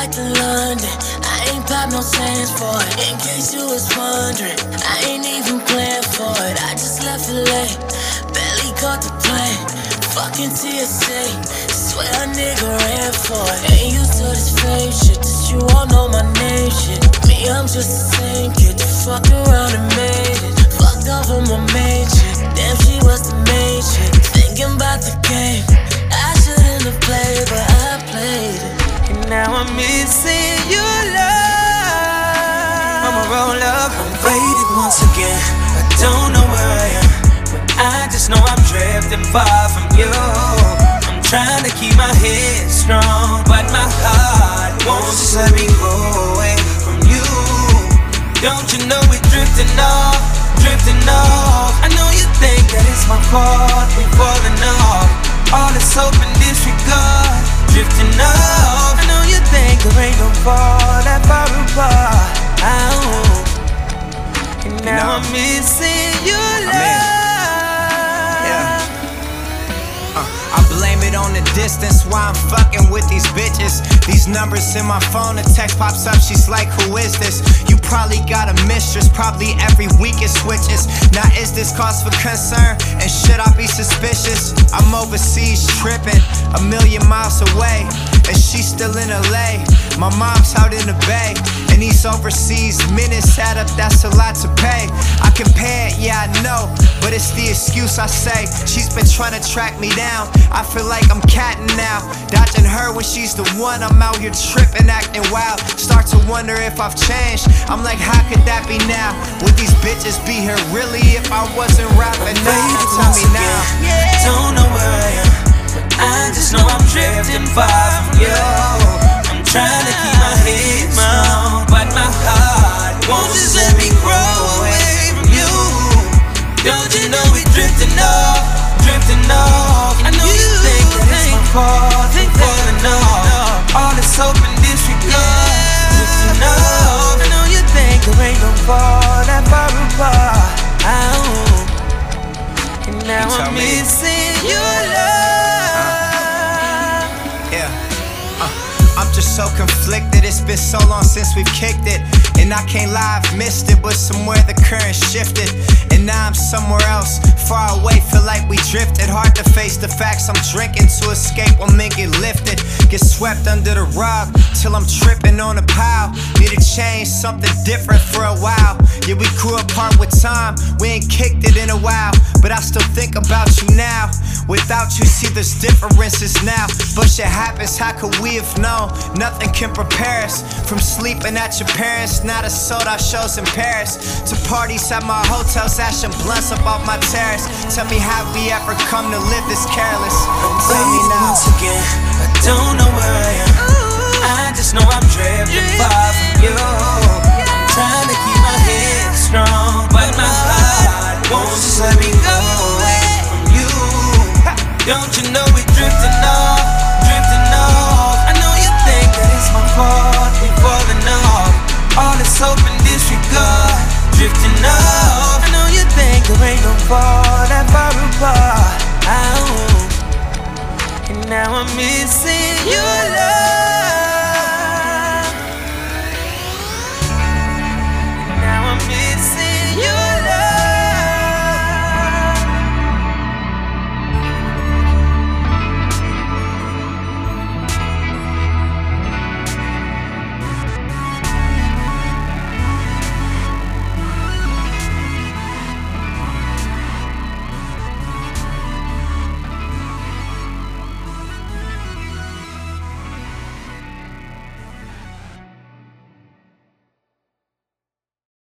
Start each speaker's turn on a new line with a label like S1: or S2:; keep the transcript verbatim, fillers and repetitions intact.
S1: flight to London. I ain't pop no sands for it. In case you was wondering, I ain't even planned for it. I just left it late, barely caught the plane. Fucking T S A, swear a nigga ran for it. Ain't used to this fame shit, that you all know my name shit. Me, I'm just the same kid that fucked around and made it. Fucked off of my main chick, damn she was the main chick. Thinking about the game, I shouldn't have played, but I played it. And now I'm missing your love. I'ma roll up, I'm faded once again. I don't know where I am, but I just know I'm drifting far from you. I'm trying to keep my head strong, but my heart won't just let me go away from you. Don't you know we're drifting off, drifting off. I know you think that it's my fault, we falling off. All this hope and disregard, drifting off. I know you think there ain't no fall that far apart. Oh, and now you know, I'm missing your love.
S2: I blame it on the distance, why I'm fucking with these bitches. These numbers in my phone, a text pops up, she's like, who is this? You probably got a mistress, probably every week it switches. Now is this cause for concern, and should I be suspicious? I'm overseas tripping, a million miles away, and she's still in L A. My mom's out in the Bay, and these overseas minutes add up, that's a lot to pay. I can pay it, yeah I know, but it's the excuse I say. She's been trying to track me down, I feel like I'm catting now, dodging her when she's the one. I'm out here tripping, acting wild, start to wonder if I've changed. I'm like, how could that be now? Would these bitches be here really if I wasn't rapping now? Tell me now.
S1: Yeah. Don't know where I am, but I just know I'm drifting far from you. I'm trying to keep my head strong, but my heart won't just let me grow away from you. Don't you know we're drifting off, drifting off. I know you think that it's my fault, think falling off. All this hope and disregard, drifting off. I know you think there ain't no fall that far apart. Oh, and now I'm missing your love.
S2: Yeah, uh, I'm just so conflicted. It's been so long since we've kicked it, and I can't lie, I've missed it, but somewhere the current shifted, and now I'm somewhere else, far away, feel like we drifted. Hard to face the facts, I'm drinking to escape when men get lifted. Get swept under the rug, till I'm tripping on a pile. Need to change, something different for a while. Yeah, we grew apart with time, we ain't kicked it in a while, but I still think about you now. Without you, see there's differences now, but shit happens, how could we have known? Nothing can prepare us, from sleeping at your parents', now to sold out shows in Paris, to parties at my hotels, ashing blunts up off my terrace. Tell me, have we ever come to live this careless? Tell me now.
S1: Once again, I don't know where I am, I just know I'm drifting far from you. I'm trying to keep my head strong, but my heart won't just let me go away from you. Don't you know